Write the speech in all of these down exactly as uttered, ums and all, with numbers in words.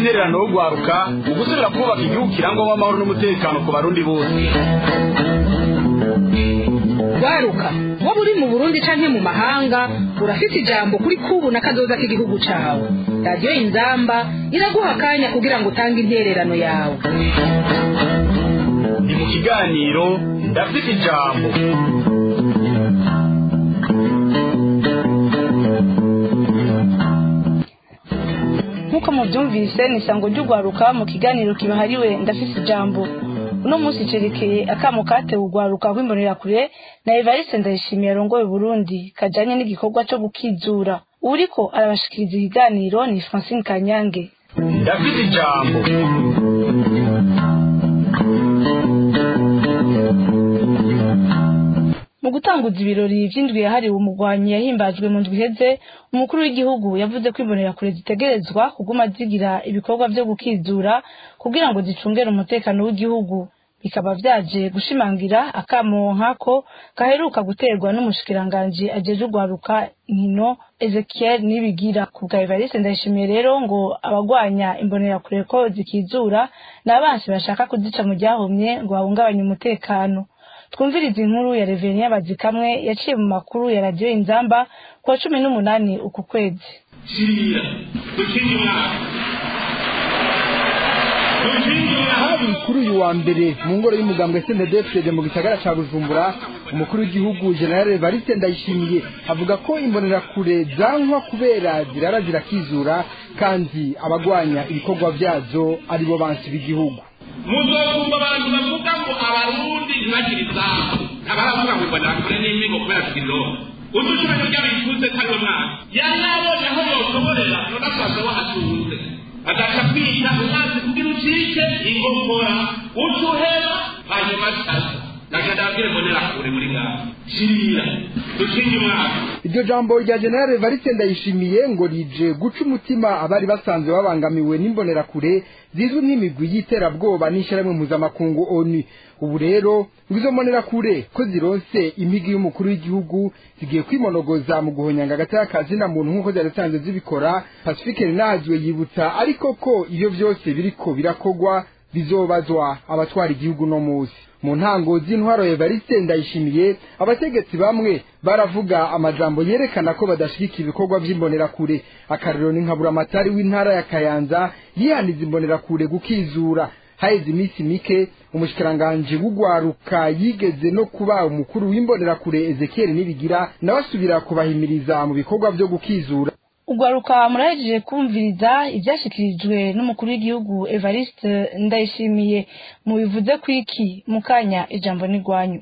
intererano yo gwaruka mu gusubira kubaka igihugu kirangwamo amahoro n'umutekano ku barundi bose. Gwaruka waba uri mu Burundi canke mu mahanga urafite ijambo kuri kubu na kazoza k'igihugu cawe. Radio Inzamba iraguha akanya kugira ngo utange intererano yawe. Ni mu kiganiro ndafite ijambo. Nkuko mubyumvise ni sango ry'ugwaruka mu kiganiro kibahariwe ndafite ijambo. Uno munsi cerekeye akamo katewe ugwaruka rw'imbonera kure na Evariste Ndayishimiye arongoye Burundi kajanye n'igikorwa cyo gukizura. Uriko arabashikiriza ikiganiro ni Francine Kanyange. Ndafite ijambo. Mu gutanguza ibirori vy'indwi yahariwe umugwanyi yahimbajwe mu ndwi iheze, umukuru w'igihugu yavuze ko imbonera kure zitegerezwa kuguma zigira ibikorwa vyo gukizura kugira ngo zicungere umutekano w'igihugu. Bikaba vyaje gushimangira akamo nkako gaheruka guterwa n'umushikiranganje ajeje ugwaruka inkino Ezekiel Nibigira. Ku bwa Evariste Ndayishimiye rero ngo abagwanya imbonera kure ko zikizura n'abansi bashaka kuzica mu ryahomye ngo bahungabanye umutekano. Twumviriza inkuru ya Revenia Bazikamwe yaciye mu makuru ya Radio Inzamba kwa cumi n'umunani uku kwezi. Shira, tukinywa. Hari kuri uyu wa mbere mu ngoro y'umugambwe S N D F D mu gisagara ca Bujumbura, umukuru w'igihugu General Evariste Ndayishimiye avuga ko imbonera kure zankwa kubera zirara zirakizura kandi abagwanya ibikorwa vyazo aribo bansi b'igihugu. Muzokumva abantu bavuga ngo abarundi ntibagire izamu, abaravuga ngo imbonera kure n'imigo kubera kino udushobora ry'abituze kandi umwana yanabonye aho yosoborera nonakaza wahatunze agaca kwita umwanzi kugira ucike ingokora utuhera hanyuma sasa nakadabwire mbonera kure muri ngaho shirira dukinye umwana. Iryo jambo rya General Evariste Ndayishimiye ngo rije guca umutima abari basanzwe babangamiwe n'imbonera kure zizwi nk'imigwi y'iterabwoba n'ishyirahamwe mpuzamakungu O N U. Ubu rero ngizo mbonera kure ko zironse impigi y'umukuru w'igihugu zigiye kwimonogoza mu guhonyanga agataya kazina muntu nk'uko zarasanzwe zibikora. Pacifique Rinazwe yibutsa ariko ko iyo vyose biriko birakogwa bizobazwa abatwara igihugu no musi. Mu ntango z'intwaro Evariste Ndayishimiye abategetsi bamwe baravuga amajambo yerekana ko badashikika ibikorwa vy'imbonera kure. Akarero ni nkabura amatari w'intara ya Kayanza yihaniza imbonera kure gukizura. Haizi imisi mike umushikiranganje w'ugwaruka yigeze no kuba umukuru w'imbonera kure Ezekiel Nibigira nabasubira kubahimiriza mu bikorwa vyo gukizura. Ugwaruka murahejeje kumviriza ivyashikirijwe n'umukuru w'igihugu Evariste Ndayishimiye. Mu bivuze kwiki mukanya ijambo ni gwanyu.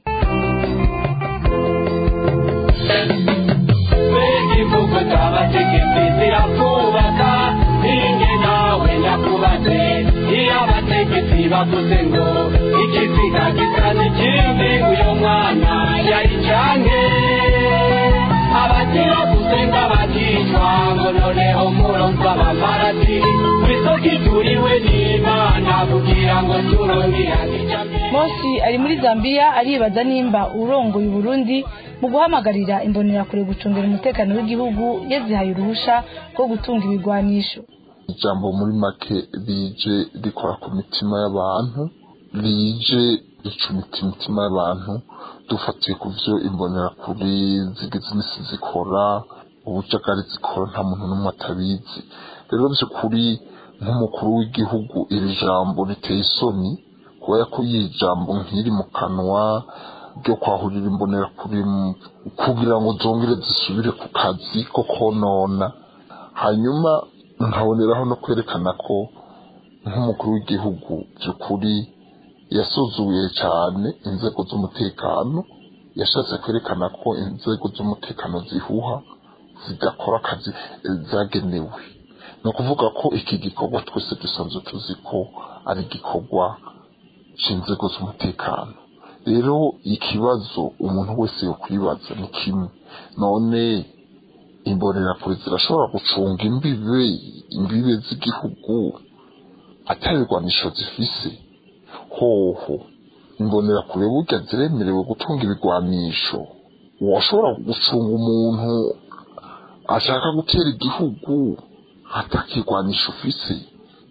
Ivugo z'abategetsi zirakubaka ninge nawe nakubatse iyo abategetsi bavuze ngo ikiziga gisa n'ikindi uyo mwana yari canke abagira gusenga bakicwa ngo noneho muronsa abamarati kwisoko ituriwe n'Imana kugira ngo turongera ijambo. Mosi ari muri Zambia aribaza nimba urongoye Burundi mu guhamagarira imbonera kure gucungera umutekano w'igihugu yazihaye uruhusha rwo gutunga ibigwanisho. Ijambo muri make rije rikora ku mitima y'abantu, rije ricumita imitima y'abantu dufatiye ku vyo imbonera kure zigize imisi zikora, ubucakari zikora nta muntu n'umwe atabizi. Rero vy'ukuri nk'umukuru w'igihugu iri jambo riteye isoni kubera ko iyi jambo nkiri mu kanwa ryo kwahurira imbonera kuri kugira ngo zongere zisubire ku kazi ko konona. Hanyuma nkaboneraho no kwerekana ko nk'umukuru w'igihugu by'ukuri yasuzuye cyane inzego z'umutekano, yashatse kwerekana ko inzego z'umutekano zihuha zidakora akazi zagenewe. No kuvuga ko iki gikorwa twese dusanzwe tuzi ko ari gikorwa c'inzego z'umutekano. Rero ikibazo umuntu wese yo kwibaza ni kimwe, none imbonera kure zirashobora gucunga imbibe imbibe z'igihugu atabirwanisho zifise? Hoho imbonera kure burya ziremerewe gutunga ibigwanisho? Washobora gucunga umuntu ashaka gutera igihugu atakirwanisha ufise?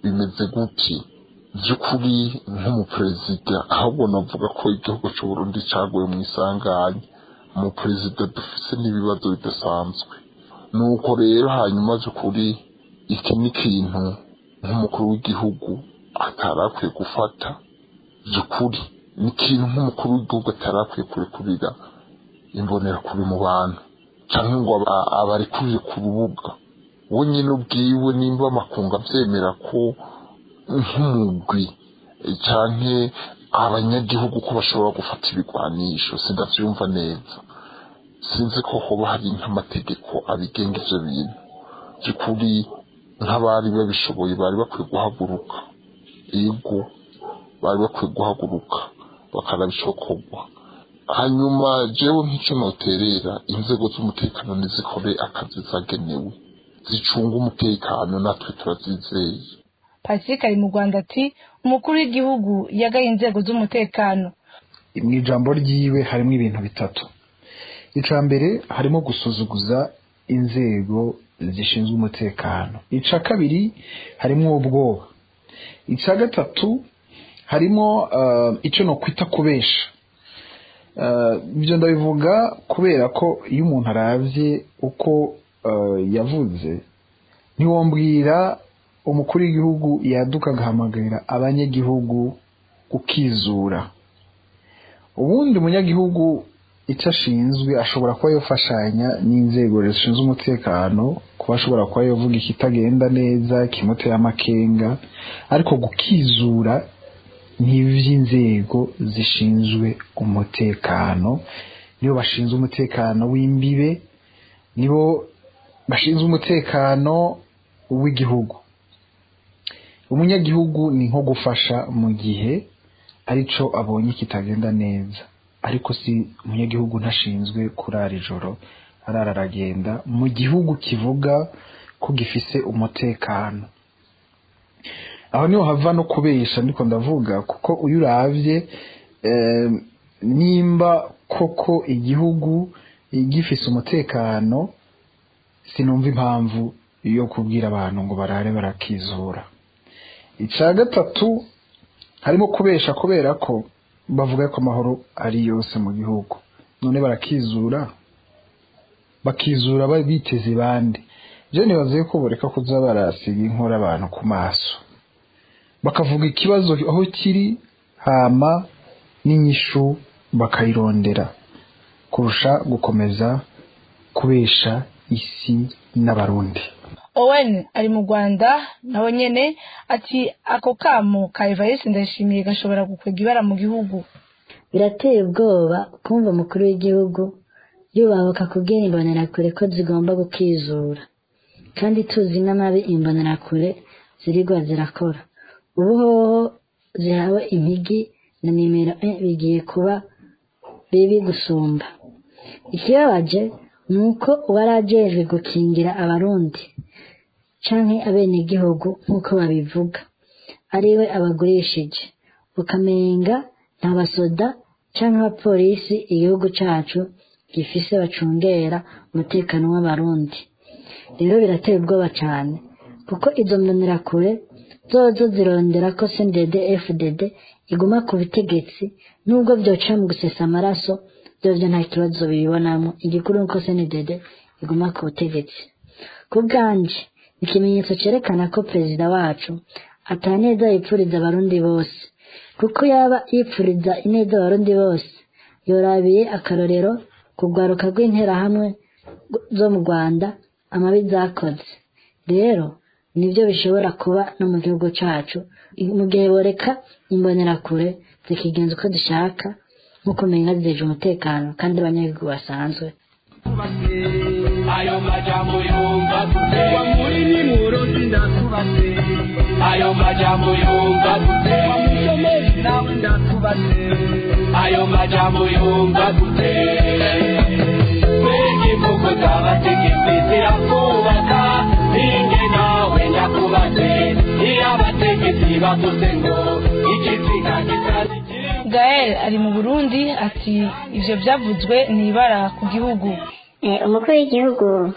bimeze gutya by'ukuri nk'umuperezida ahubwo navuga ko igihugu cy'u Burundi cyaguye mu isanganya umuperezida dufise n'ibibazo bidasanzwe nuko rero hanyuma by'ukuri iki ni ikintu nk'umukuru w'igihugu atarakwiye gufata by'ukuri ni ikintu nk'umukuru w'igihugu atarakwiye kurekurira imbonera kuri mu bantu cyangwa ngo abarikuje ku rubuga we nyine ubwiwe nimba amakunga abyemera ko nk'umugwi cyangwa abanyagihugu ko bashobora gufata ibigwanisho sindavyumva neza sinzi ko hoba hari nk'amategeko abigenga ivyo bintu by'ukuri nk'abari babishoboye bari bakwiye guhaguruka yego bari bakwiye guhaguruka bakanabishokorwa hanyuma jewe nk'icyo noterera inzego z'umutekano nizikore akazi zagenewe zicunga umutekano natwe turazizeye. Pacifique ari mu Rwanda ati umukuru w'igihugu yagaye inzego z'umutekano. Mu ijambo ryiwe harimo ibintu bitatu. Ica mbere harimo gusuzuguza inzego zishinzwe umutekano. Ica kabiri harimo ubwoba. Ica gatatu harimo uh, icyo no kwita kubesha. Ibyo uh, ndabivuga kubera ko iyo umuntu aravye uko uh, yavuze ntiwombwira umukuru w'igihugu yaduka agahamagarira abanyagihugu gukizura. Ubundi umunyagihugu icyo ashinzwe ashobora kuba yofashanya n'inzego zishinzwe umutekano, kuba ashobora kuba yovuga ikitagenda neza kimuteye amakenga, ariko gukizura n'ivy'inzego zishinzwe umutekano. Nibo bashinzwe umutekano w'imbibe, nibo bashinzwe umutekano w'igihugu. Umunyagihugu ni nko gufasha mu gihe arico abonye kitagenda neza, ariko si umunyagihugu ntashinzwe kurara ijoro arara aragenda mu gihugu kivuga ko gifise umutekano. Aho niho hava no kubesha ndiko ndavuga, kuko uyu uravye eh, nimba koko igihugu gifise umutekano sinumva impamvu yo kubwira abantu ngo barare barakizura. Ica gatatu harimo kubesha kubera ko bavuga ko amahoro ari yose mu gihugu, none barakizura bakizura biteze bande. Je nibaze ko boreka kuza barasiga inkora abantu ku maso bakavuga ikibazo aho kiri hama n'inyishu bakayirondera kurusha gukomeza kubesha isi n'abarundi. Owen ari mu Rwanda nawe nyene ati ako kamo ka Evariste Ndayishimiye gashobora gukwega ibara mu gihugu. Birateye ubwoba kumva umukuru w'igihugu yubahuka kubwira imbonerakure ko zigomba gukizura, kandi tuzi n'amabi imbonerakure zirigwa zirakora. Ubu hoho zihawe impigi na nimero bigiye kuba bibi gusumba. Ikibabaje nuko uwarajejwe gukingira abarundi canke abenegihugu nk'uko babivuga ariwe abagurishije, ukamenga nta basoda canke abapolisi igihugu cacu gifise bacungera umutekano w'abarundi. Rero birateye ubwoba cane, kuko izo mbonerakure zozo zirondera ko C N D D F D D iguma ku butegetsi, nubwo vyoca mu gusesa amaraso vyovyo nta kibazo bibonamo. Igikuru nuko C N D D iguma ku butegetsi. Ku bwanje ikimenyetso cerekana ko perezida wacu ataneza yipfuriza abarundi bose, kuko yaba yipfuriza ineza abarundi bose yorabiye akarorero kugwaruka rw'intera hamwe zo mu Rwanda amabi zakoze. Rero nivyo bishobora kuba no mu gihugu cacu mu gihe boreka imbonerakure zikigenza uko dushaka nkuko menga zijeje umutekano kandi abanyagihugu basanzwe. Ayo majambo yumva kutewa muri ni murozi ndakubase. Ayo majambo yumva kutewa musomezi nawe ndakubase. Ayo majambo yumva kutewa Wengi mvugo z'abategetsi zirakubaka, ninge nawe ndakubase. Iyo abategetsi bavuze ngo igitsina gitazi. Gael ari mu Burundi ati ivyo byavuzwe ni ibara ku gihugu. Umukuru w'igihugu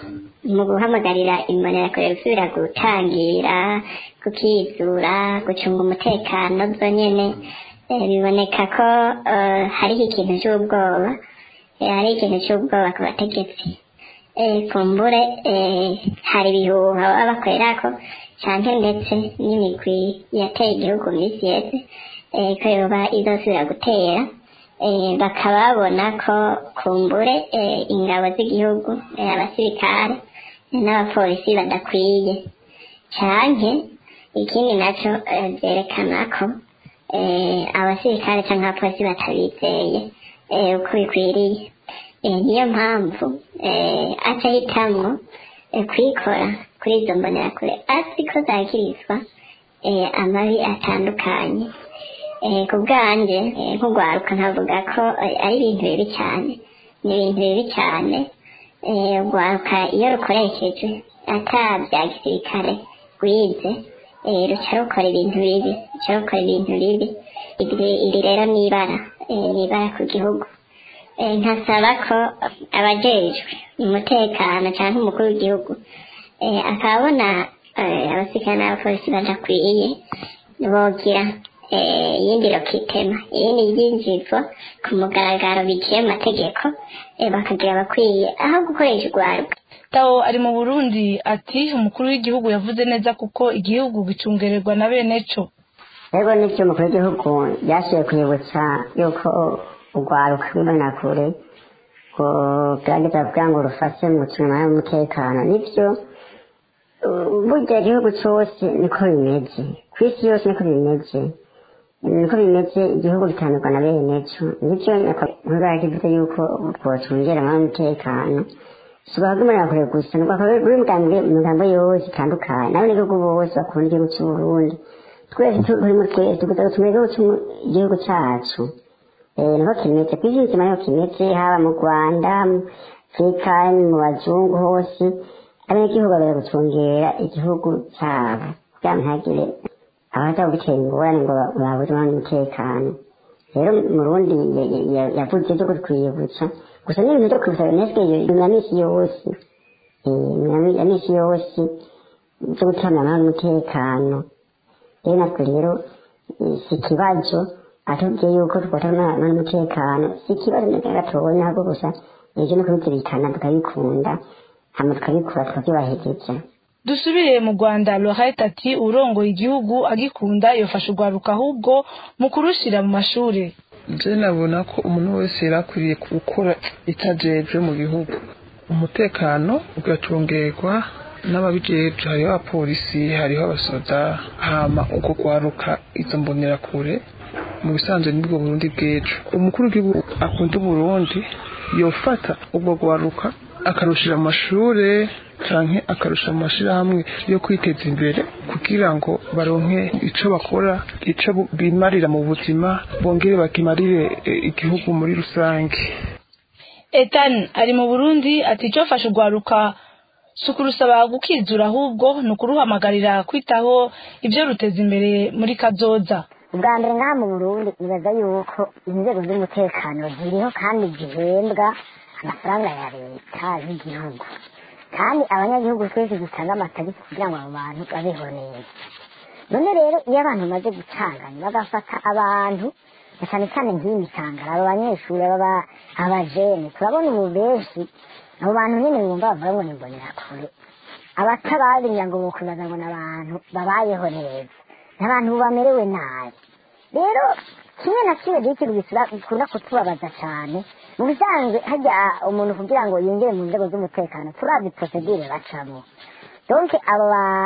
mu guhamagarira imbonerakure gusubira gutangira gukizura gucunga umutekano byo nyene biboneka ko hariho ikintu cy'ubwoba hari ikintu cy'ubwoba ku bategetsi kumbure hari ibihuha baba bakorerako cyane ndetse n'imigwi yateye igihugu minsi yose ko yoba izosubira gutera bakaba babona ko kumbure ingabo z'igihugu abasirikare n'abapolisi badakwiye cyane ikindi nacyo byerekana ko abasirikare cyangwa abapolisi batabizeye uko bikwiriye niyo mpamvu aca hitamwo kwikora kuri izo mbonerakure azi ko zakirizwa amabi atandukanye ku bwanjye nk'urwaruka nkavuga ko ari ibintu bibi cyane ni ibintu bibi cyane urwaruka iyo rukoresheje ata bya gisirikare rwize ruca rukora ibintu bibi ruca rukora ibintu bibi iri rero ni ibara ni ibara ku gihugu nkasaba ko abajejwe umutekano cyangwa umukuru w'igihugu akabona abasirikare n'abapolisi badakwiye bogira iyindi rokitema iyindi ryinjizwa ku mugaragaro bigiye mu mategeko bakagira abakwiye aho gukoresha urwaruka. Tao ari mu Burundi ati umukuru w'igihugu yavuze neza kuko igihugu gicungererwa na bene co. Ego n'icyo umukuru w'igihugu yashoboye kwibutsa yuko urwaruka rw'imbonerakure kugerageza kugira ngo rufashe mu gucunga umutekano nibyo burya igihugu cyose niko bimeze ku isi yose niko bimeze niko bimeze igihugu bitandukana na bene co nibyo nkuru yagize yuko twocungera umutekano suba bw'imbonerakure gusa buri migambo yose itandukanye n'abanyagihugu bose bakunda igihugu cy'u Burundi twese turi muri twese tugatanga tumeze igihugu cyacu niko kimeze ku isi nzima niko kimeze haba mu Rwanda Afurika mu bazungu hose abanyagihugu bari gucungera igihugu cyabo kugira ngo ntihagire abaza gutera ingorane ngo babuze umutekano. Rero mu Burundi yavuze byo kutwibutsa gusa n'ibintu byo kwibutsa nesike ya misi yose ya misi yose byo gutanga umutekano. Rero natwe rero si ikibazo atubwiye yuko twatanga n'umutekano si ikibazo na gatoya ntabwo gusa ibyo no kubizirikana tukabikunda hama tukabikora tukabyubahiriza. Dusubire mu Rwanda Lorette ati urongoye igihugu agikunda yofasha urwaruka ahubwo mu kurushira mu mashuri. Je nabona ko umuntu wese yarakwiriye gukora itajejwe mu gihugu umutekano ugacungerwa n'ababijejwe hariho abapolisi hariho abasoda hama uko kwaruka izo mbonerakure mu bisanzwe nibwo Burundi bw'ejo. Umukuru w'igihugu akunda Burundi yofata ubwo gwaruka akarushira amashure canke akarusha mu mashirahamwe yo kwiteza imbere kugira ngo baronke ico bakora ico bimarira mu buzima bongere bakimarire igihugu muri rusange. Ethan ari mu Burundi ati cyo fasha urwaruka sukurusaba gukizura ahubwo nukuruhamagarira kwitaho ibyo ruteza imbere muri kazoza. Ubwa mbere ngaha mu Burundi nibaza yuko inzego z'umutekano ziriho kandi zihembwa amafaranga ya leta y'igihugu kandi abanyagihugu twese dutanga amatagisi kugira ngo abo bantu babeho neza. None rero iyo abantu bamaze gucanganya bagafata abantu cyane cyane nk'iyi mitangara abo banyeshuri baba abajene turabona ubu benshi abo bantu nyine bumva bavuga ngo nimbonerakure abatababinya ngo mukubaza ngo n'abantu babayeho neza n'abantu bamerewe nabi. Rero kimwe na kimwe gihe gikunda kutubabaza cyane mu bisanzwe hajya umuntu kugira ngo yinjire mu nzego z'umutekano turazi procedure bacamo. Donc abo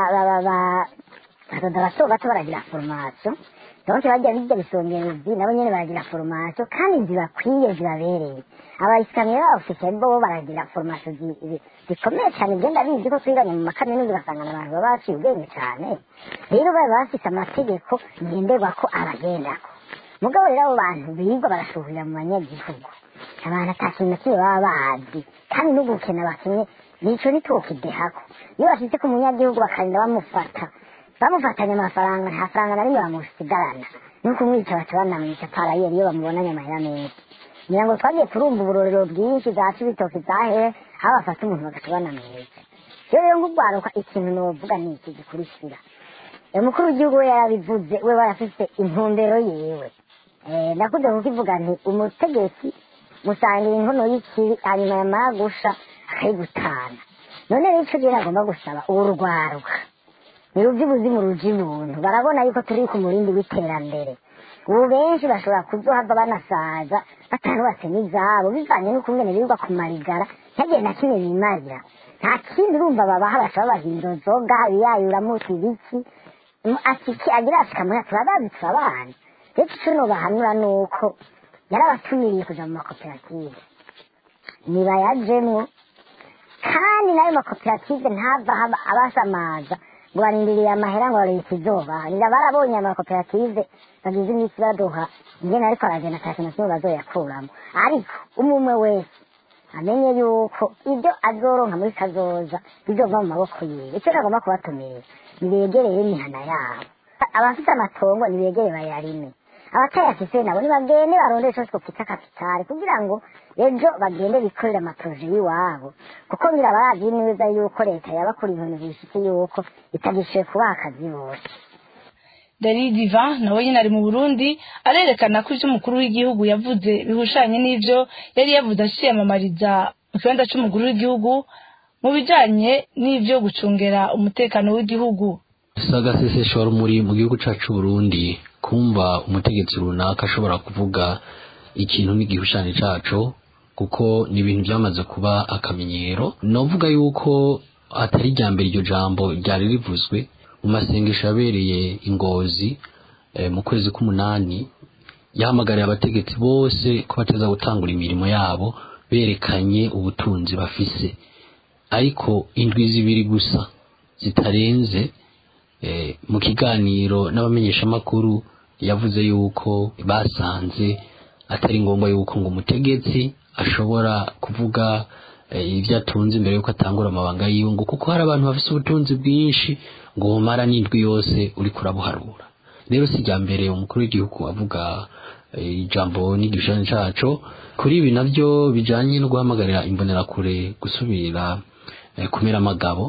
bato bato baragira formation donc bajya bijya bisongerezi nabo nyene baragira formation kandi zibakwiye zibabereye. Abayikamira officiel bo baragira formation zikomeye cyane genda bizi ko twiganye mu makaminuza basangana abantu baba baciye ubwenge cyane. Rero baba bafite amategeko ngenderwa ko abagendako. Mugabo rero abo bantu biga barashuhira mu banyagihugu abantu atakintu kiba baba bazi kandi n'ubukena bakimwe nico nitokidehako. Iyo bashitse ku munyagihugu bakarinda bamufata bamufatanya amafaranga nta faranga na rimwe bamusigarana nuko umwica baca banamwica parayeri iyo bamubonanye amahera menshi. Ngira ngo twagiye turumva uburorero bwinshi za Cibitoke zahe aho bafata umuntu bagaca banamwica. rero rero nk'urwaruka ikintu novuga ni iki gikurikira umukuru w'igihugu we yarabivuze we barafise intumbero yewe nakunze kukivuga nti umutegetsi musangira inkono y'ikibi hanyuma yamara gusha akayigutana none rero ico gihe agomba gusaba urwaruka ni ruvyibuzimu ruja ibuntu barabona yuko turi ku murindi w'iterambere ubu benshi bashobora kuzohava banasaza batanubatse n'izabo bivanye n'ukungene birirwa ku marigara ntagihe na kimwe bimarira nta kindi urumva babaha bashobora babaha inzoga biyayuramutse ibiki atiki agira ashikamuna turabazi turabana rero ico nobahanura nuko yarabatumiriye kuja mu makoperative nibayajemwo kandi n'ayo makoperative ntava abasamaza ngo barindiriye amahera ngo leta izobaha nira barabonye amakoperative bagize iminsi baduha ingene ariko aragenda ata kintu kimwe bazoyakuramo ariko umwe wese amenye yuko ibyo azoronka muri kazoza bizova mu maboko yiwe icyo nagomba kubatumira nibegereye imihana yabo abafite amatongo nibegere bayarime abatayafise nabo nibagende barondere ico twita kapitali kugira ngo ejo bagende bikorera amaproje y'iwabo kuko ngira barazi neza yuko leta yabakora ibintu bishitse yuko itagishe kuba akazi bose Dari Diva nawe nyine ari mu Burundi arerekana ko ivyo umukuru w'igihugu yavuze bihushanye n'ivyo yari yavuze ashiyamamariza mu kibanza c'umukuru w'igihugu mu bijanye n'ivyo gucungera umutekano w'igihugu. Saga seseshwara muri mu gihugu cacu Burundi kumva umutegetsi runaka ashobora kuvuga ikintu n'igihushane cacu kuko ni ibintu byamaze kuba akamenyero novuga yuko atari ryambere iryo jambo ryari rivuzwe mu masengesho yabereye Ingozi e, mu kwezi k'umunani yahamagariye abategetsi bose ko bateza gutangura imirimo yabo berekanye ubutunzi bafise ariko indwi zibiri gusa zitarenze e, mu kiganiro n'abamenyesha makuru yavuze yuko basanze atari ngombwa yuko ngo umutegetsi ashobora kuvuga ibyo atunze imbere yuko atangura amabanga yiwe ngo kuko hari abantu bafite ubutunzi bwinshi ngo umara n'indwi yose uri kurabuharura rero si rya mbere umukuru w'igihugu avuga ijambo n'igishushanyo caco kuri ibi navyo bijanye no guhamagarira imbonerakure gusubira kumera amagabo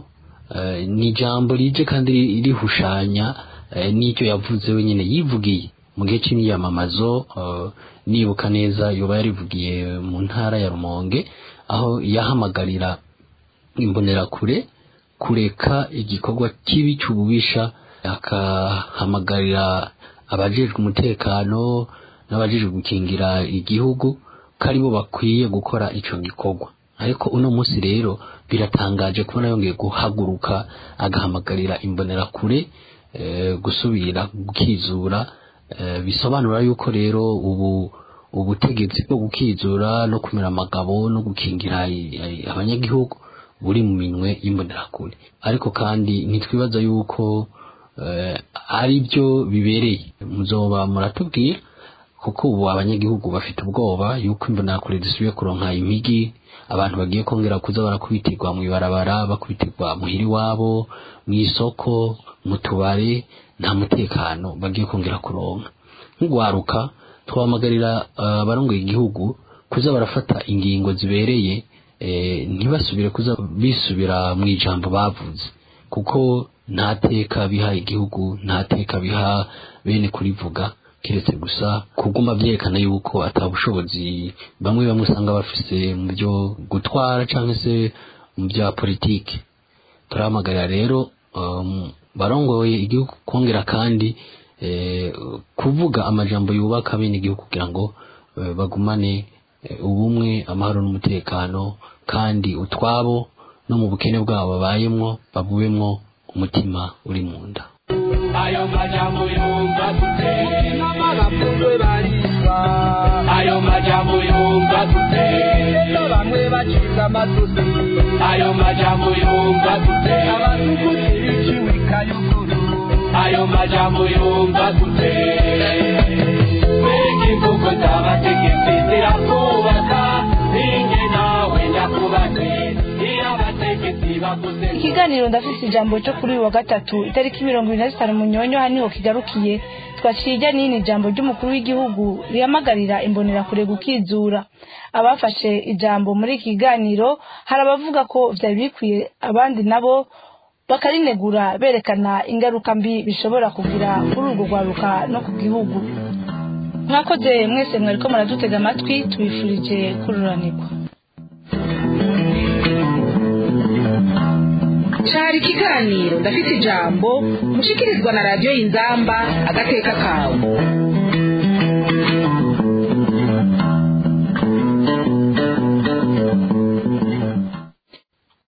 ni ijambo rije kandi rihushanya n'icyo yavuze wenyine yivugiye mu gihe c'imyamamazo nibuka neza yoba yarivugiye mu ntara ya Rumonge aho yahamagarira imbonerakure kureka igikorwa kibi cy'ububisha akahamagarira abajejwe umutekano n'abajejwe gukingira igihugu kari bo bakwiye gukora ico gikorwa ariko uno munsi rero biratangaje kubona yongeye guhaguruka agahamagarira imbonerakure e, gusubira gukizura e, bisobanura yuko rero ubu ubutegetsi bwo gukizura no kumira amagabo no gukingira abanyagihugu buri mu minwe y'imbonerakure ariko kandi nitwibaza yuko uh, ari byo bibereye muzoba muratubwira kuko ubu abanyagihugu bafite ubwoba yuko imbonerakure zisubiye kuronka impigi abantu bagiye kongera kuza barakubitirwa mu ibarabara bakubitirwa muhiri wabo mu isoko mu tubare nta mutekano bagiye kongera kuronka nk'ugwaruka twamagarira abarongoye uh, igihugu kuza barafata ingingo zibereye eh, ntibasubire kuza bisubira mu ijambo bavuze kuko nta teka biha igihugu nta teka biha bene kurivuga kiretse gusa kuguma byerekana yuko atabushobozi bamwe bamwe usanga bafise mu byo gutwara canke se mu bya politike turamagarira rero um, barongoye igihugu kongera kandi Eh, kuvuga amajambo yubaka bene igihugu kugira ngo eh, bagumane eh, ubumwe amahoro n'umutekano kandi utwabo no mu bukene bwabo babayemwo babubemwo umutima uri mu nda ayo majambo yumva tute n'amagapfundwe bariba ayo majambo yumva tute bamwe baciza amatusi ayo majambo yumva tute abatukuzi biciwikayukuru ayo majambo yumva tute mbega imvugo z'abategetsi zirakubaka ninjye nawe ndakubaze iyo abategetsi bavuze ikiganiro ndafise ijambo cyo kuri uyu wa gatatu itariki mirongo ibiri na zitanu munyonyo haniho kigarukiye twaciye ijya n'ini ijambo ry'umukuru w'igihugu rihamagarira imbonerakure gukizura. Abafashe ijambo muri iki kiganiro hari abavuga ko vyari bikwiye, abandi nabo bakarinegura berekana ingaruka mbi bishobora kugira kuri urwo rwaruka no ku gihugu. Mwakoze mwese mwariko muradutega amatwi, tubifurije kururanirwa. Cari ikiganiro ndafite ijambo mushikirizwa na radiyo Inzamba agateka kawe.